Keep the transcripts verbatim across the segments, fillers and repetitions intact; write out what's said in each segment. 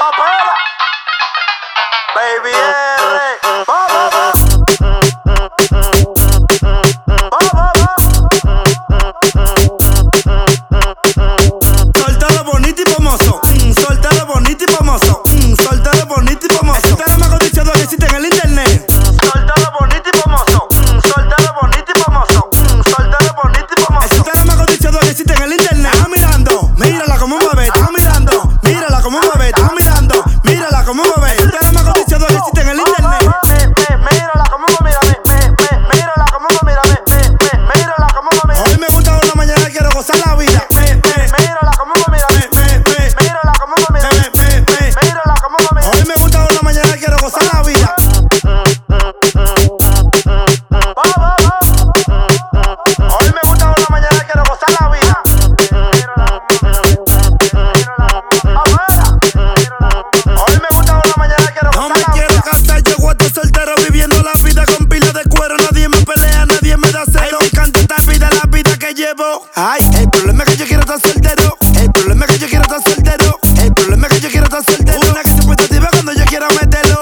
Opera, Baby R, ba, ba, ba. Ba, ba, ba. Soltero bonito y famoso, mm, soltero bonito y famoso, mm, soltero bonito y famoso. Este es el más codiciado que existe en el internet. Soltero bonito y famoso, mm, soltero bonito y famoso, mm, soltero bonito y famoso. Este es el más codiciado que existe en el internet. Está mirando, mírala como mueve. Está mirando, mírala como mueve. Está mirando, mírala como mueve. Este es el más codiciado que existe en el internet. Mírala como mira, mírala como mira, mírala como mira. Hoy me gusta por la mañana, quiero gozar la vida. Mírala como mira, mírala como mira, mírala como mira. Hoy me gusta por la mañana, quiero gozar la vida. Hoy me gusta por la mañana, quiero gozar la vida. Hoy me gusta por la mañana, quiero No gozar me la quiero vida. casar, yo guato soltero viviendo la vida con pila de cuero. Nadie me pelea, nadie me da celo. Me encanta esta vida, la vida que llevo. Ay, el problema es que yo quiero estar soltero. El problema es que yo quiero estar soltero. El problema es que yo quiero estar soltero. Una que se puede activar cuando yo quiera meterlo.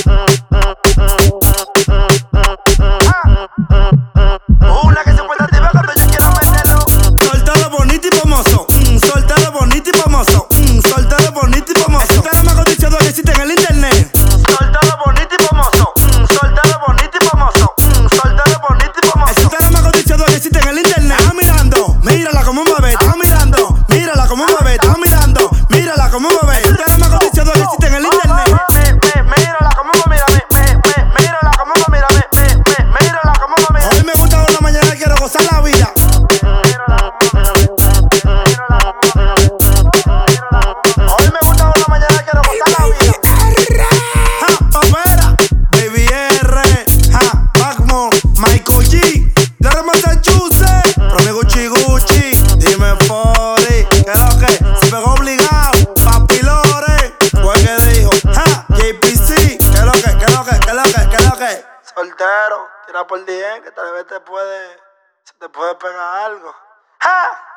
Una que se puede activar cuando yo quiera meterlo. Soltero bonito y famoso, mm, soltero bonito y famoso, mm, soltero bonito y famoso. Este es el más codiciado que existe en el internet. Soltero bonito y famoso, mm, soltero bonito y famoso, mm, soltero bonito y famoso. Este es el más codiciado que existe en el internet. Está mirando, mírala como mueve. Está mirando, mírala como mueve. Está mirando, mírala como mueve. Este es el más codiciado que existe en el internet. Mírala como mira, mírala como mira, mírala como mira. Hoy me gusta por la mañana, quiero gozar la vida. Hoy me gusta por la mañana, quiero gozar la vida. Ja, Opera, Baby R, ja, Bagmo, Michael G, de Massachusetts, Promi Gucci Gucci, dime Fori, que lo que, se pegó obligado, Papi Lore, fue que dijo, ja, J P C, que lo que, que lo que, que lo que, que lo que. Soltero, tira por D M que tal vez te puede, se te puede pegar algo. ¡Ja!